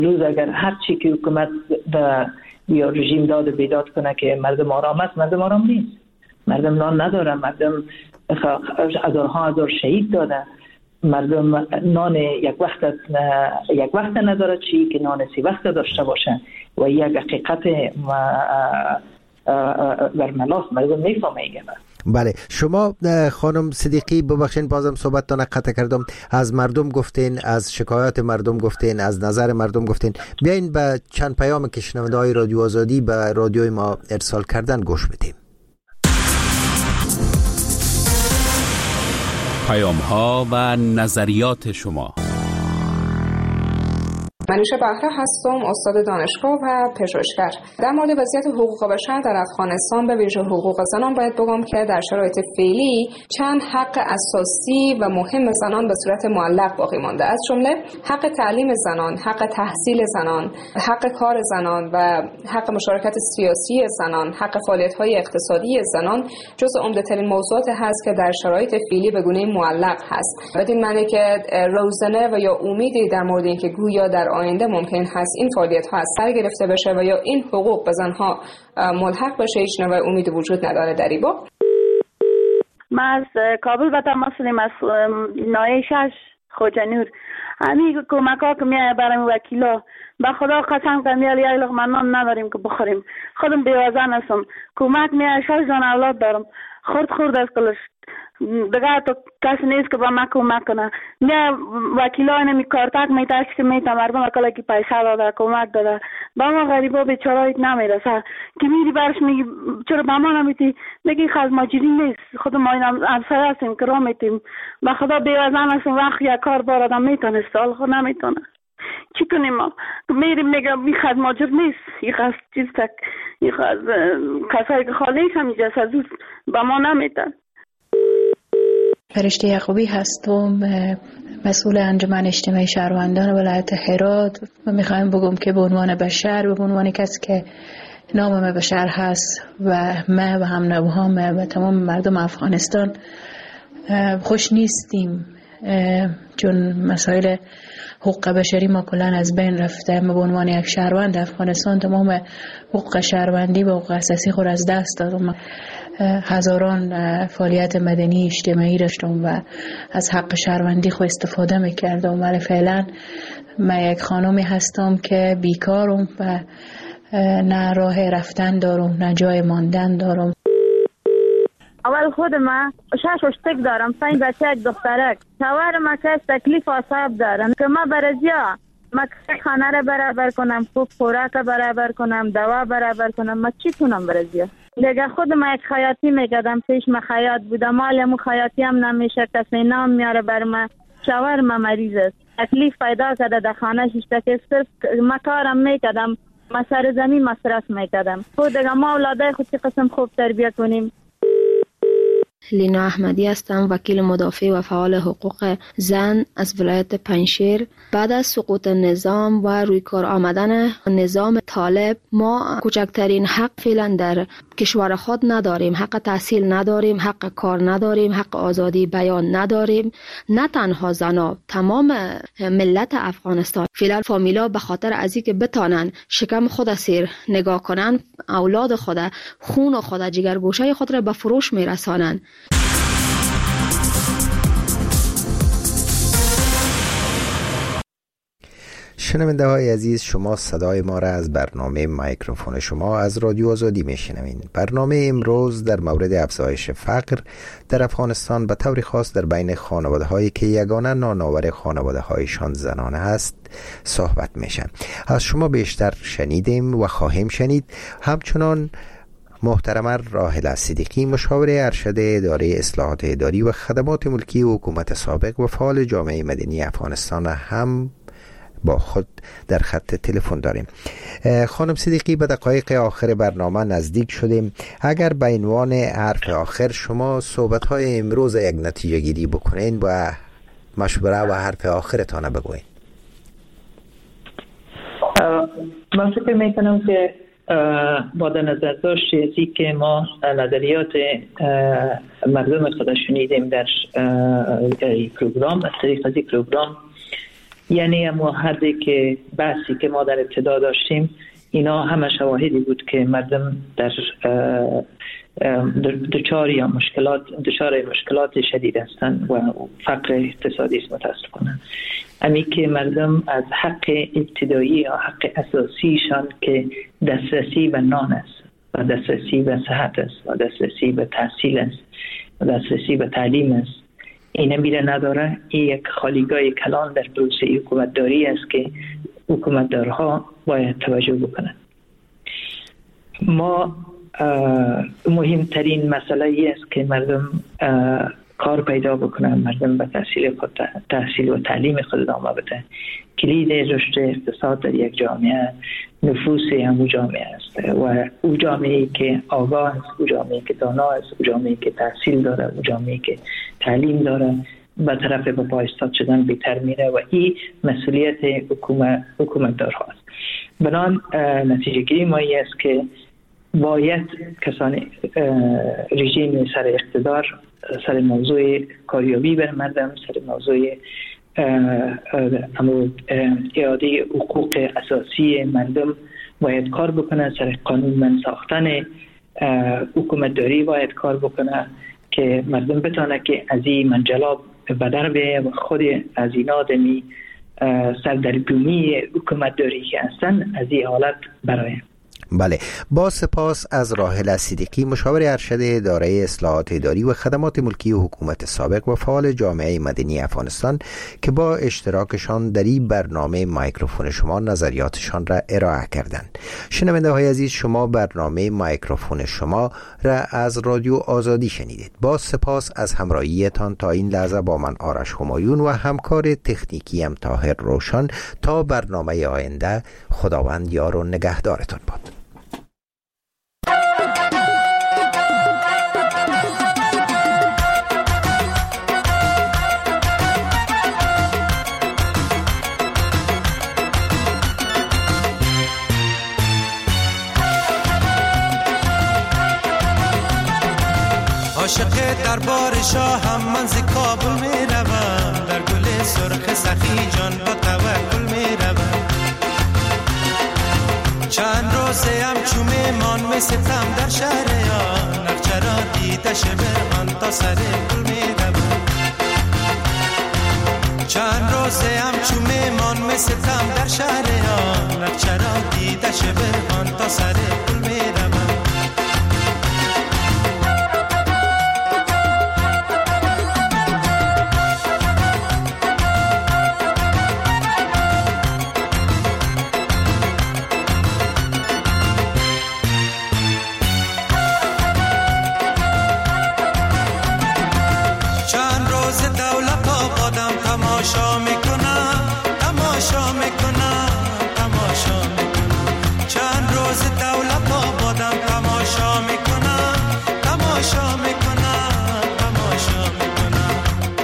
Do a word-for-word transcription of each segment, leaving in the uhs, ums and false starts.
روز اگر هر چی که حکومت به یا رژیم داد و بیداد کنه که مردم آرام است، مردم آرام نیست. مردم نان نداره، مردم هزارها هزار شهید داده، مردم نان یک وقت یک وقت نداره، چی که نان سی وقت داشته باشه و یک حقیقت برملاست مردم میفهمه. بله، شما خانم صدیقی ببخشید بازم صحبتتان قطع کردم، از مردم گفتین، از شکایات مردم گفتین، از نظر مردم گفتین. بیاین به چند پیام که شنونده‌های رادیو آزادی به رادیوی ما ارسال کردن گوش بدیم. پیام ها و نظریات شما. منوشه بهره هستم، استاد دانشگاه و پژوهشگر. در مورد وضعیت حقوق بشر در افغانستان به ویژه حقوق زنان باید بگم که در شرایط فعلی چند حق اساسی و مهم زنان به صورت معلق باقی مانده، از جمله حق تعلیم زنان، حق تحصیل زنان، حق کار زنان و حق مشارکت سیاسی زنان، حق فعالیت‌های اقتصادی زنان جزو عمده‌ترین موضوعات هست که در شرایط فعلی به گونه معلق هست. بدین معنی که روزنه و یا امیدی در مورد اینکه گویا در آینده ممکن هست این فعالیت ها از سر گرفته بشه و یا این حقوق به زنها ملحق بشه، هیچ نوع امید وجود نداره در این باب. من از کابل به تماس هستم، از نایه شش خوجنور. همین کمک ها که میایه برای وکیلا، به خدا قسم کنم یه لقمه نان نداریم که بخوریم. خودم بیوزن هستم، کمک میایه، شش جان اولاد دارم، خورد خورد از کلش دیگه تو کسی نیست که با من کمک کنه. نه وکیلا نمی کارتک میتاش که میتا مردم اکلا که پیسه داده کمک داده، با ما غریبا بیچارهایت نمیرسه که میری برش میگی چرا با ما نمیتی، میگی خز ماجری نیست، خود ما این همسایه هستیم که را میتیم. به خدا بیوزن هستیم، وقت یک کار بار آدم میتونست حال خود نمیتونه. چی کنیم ما؟ میریم میگم این خز ماجر نیست، این خز چیز تک، این خز کسایی که خالیش هم اینجاست از با ما نمیتن. فرشته یعقوبی هستم، مسئول انجمن اجتماعی شهروندان ولایت هرات و میخوایم بگم که به عنوان بشر، به عنوان کسی که نام بشر هست و ما و هم نوهام و تمام مردم افغانستان خوش نیستیم، چون مسائل حقوق بشری ما کلان از بین رفته. ما به عنوان یک شهروند افغانستان تمام حقوق شهروندی و حقوق اساسی خود از دست دادم. هزاران فعالیت مدنی اجتماعی داشتم و از حق شهروندی خود استفاده میکردم، ولی فعلا من یک خانمی هستم که بیکارم و نه راه رفتن دارم نه جای ماندن دارم. اول خود من شش اشتک دارم، پنج بچه یک دخترک. شوهر ما که تکلیف آساب دارم که ما برزیا ما خانه را برابر کنم، خوب خوراک برابر کنم، دوا برابر کنم، ما چی کنم برزیا؟ دیگه خود ما یک خیاطی میکردم، پیش ما خیاط بودم، مال مو خیاطی هم نمیشه، کسی نام میاره بر ما. شوهر ما مریض است، تکلیف پیدا کرده در خانه شش که صرف ما کارم میکردم، ما سر زمین مصرف میکردم. خود دیگه ما اولادای خود چی قسم خوب تربیت کنیم. لینا احمدی هستم، وکیل مدافع و فعال حقوق زن از ولایت پنجشیر. بعد از سقوط نظام و روی کار آمدن نظام طالب ما کوچکترین حق فعلا در کشور خود نداریم، حق تحصیل نداریم، حق کار نداریم، حق آزادی بیان نداریم. نه تنها زنا، تمام ملت افغانستان فعلا فامیلا به خاطر از اینکه بتانن شکم خود سیر نگاه کنن، اولاد خود، خون خود، جگرگوشه خود را به فروش میرسانن. شنونده های عزیز، شما صدای ما را از برنامه مایکروفون شما از رادیو آزادی میشنوید. برنامه امروز در مورد افزایش فقر در افغانستان به طور خاص در بین خانواده هایی که یگانه نانآور خانواده هایشان زنانه است صحبت میشن. از شما بیشتر شنیدیم و خواهیم شنید. همچنان محترمه راحله صدیقی، مشاور ارشد اداره اصلاحات اداری و خدمات ملکی و حکومت سابق و فعال جامعه مدنی افغانستان هم با خود در خط تلفن داریم. خانم صدیقی، به دقایق آخر برنامه نزدیک شدیم. اگر به عنوان حرف آخر شما صحبت‌های امروز یک نتیجه گیری بکنین و مشوره و حرف آخرتان بگوین. من فکر میکنم که با در نظر داشت چیزی که ما نظریات مردم خود شنیدیم در پروگرام، از طریق از این پروگرام یعنی ما هردی که بحثی که ما در ابتدا داشتیم اینا همه شواهدی بود که مردم در دچار یا مشکلات دچار مشکلات شدید هستند و فقر اقتصادی است متاسفانه. امی که مردم از حق ابتدایی یا حق اساسیشان که دسترسی به نان است و دسترسی به صحت است و دسترسی به تحصیل است و دسترسی به تعلیم است اینه میره نداره. این یک خالیگاه کلان در پروسه حکومتداری است که حکومتدارها باید توجه بکنند. ما مهمترین مسئله ای است که مردم کار پیدا بکنن، مردم به تحصیل خود تحصیل و تعلیم خود ادامه بدن. کلید رشد اقتصاد در یک جامعه نفوس همون جامعه است و او جامعه‌ای که آگاه است، او جامعه‌ای که دانا است، او جامعه‌ای که تحصیل داره، او جامعه‌ای که تعلیم داره به طرف به پا ایستاد شدن بهتر میره و این مسئولیت حکومت حکومتدارها است. بنان نتیجه گیری ما این است که باید کسان رژیم سر اقتدار سر موضوع کاریابی بر مردم، سر موضوع اعاده حقوق اساسی مردم باید کار بکنه، سر قانون من ساختن حکومتداری باید کار بکنه که مردم بتانه که از این منجلاب بدر به و خود از این آدمی سردرگمی حکومتداری که هستن از این حالت برای. بله، با سپاس از راحله صدیقی، مشاور ارشد اداره اصلاحات اداری و خدمات ملکی حکومت سابق و فعال جامعه مدنی افغانستان که با اشتراکشان در این برنامه مایکروفون شما نظریاتشان را ارائه کردند. شنونده های عزیز، شما برنامه مایکروفون شما را از رادیو آزادی شنیدید. با سپاس از همراهیتان تا این لحظه با من آرش همایون و همکار تکنیکی ام طاهر روشن. تا برنامه آینده، خداوند یار و نگهدارتان باد. عاشق دربار شاهم من ز کابل می روم، در گل سرخ سخی جان با توکل می روم. چند روزه هم چومه مان می ستم در شهر آن، نقچه را دیده شبه آن تا سر گل می روم. چند روزه هم چومه مان می ستم در شهر آن، نقچه را دیده شبه آن تا سر گل می روم. تماشا میکنم تماشا میکنم تماشا میکنم چند روز دولت آبادم تماشا میکنم تماشا میکنم تماشا میکنم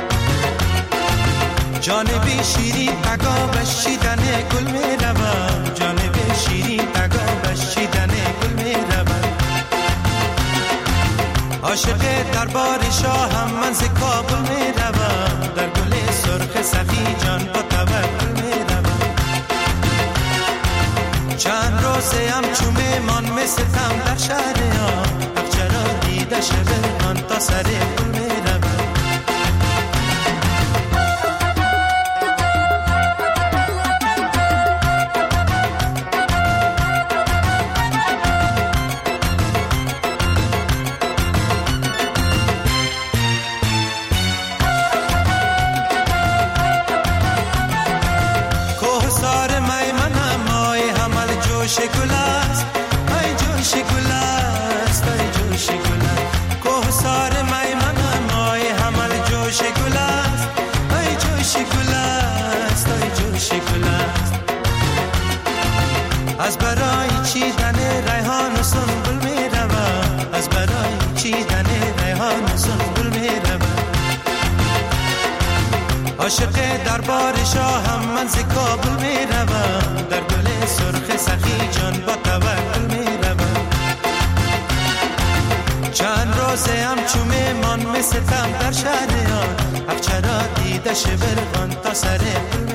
جانبی شیرین تگا بشیدن گل میروم جانبی شیرین تگا بشیدن گل میروم عاشق دربار شاهم من ز کابل میروم در گل سرخ سخی جان با توکل میروم چند روزه هم چومه مان می ستم در شهر آن اخچه را دیده شبه آن تا سر گل میروم جوش گل است ای جوش گل است ای جوش گل است کوهسار میمن مای حمل جوش گل است ای جوش گل است ای جوش گل است از برای چیدن ریحان و سنبل میروم از برای چیدن ریحان و سنبل میروم عاشق دربار شاهم من ز کابل میروم در گل سرخ سخی جان با توکل میروم چند روزه هم چومه مان می ستم در شهر آن اخچه را دیده شبرغان تا سر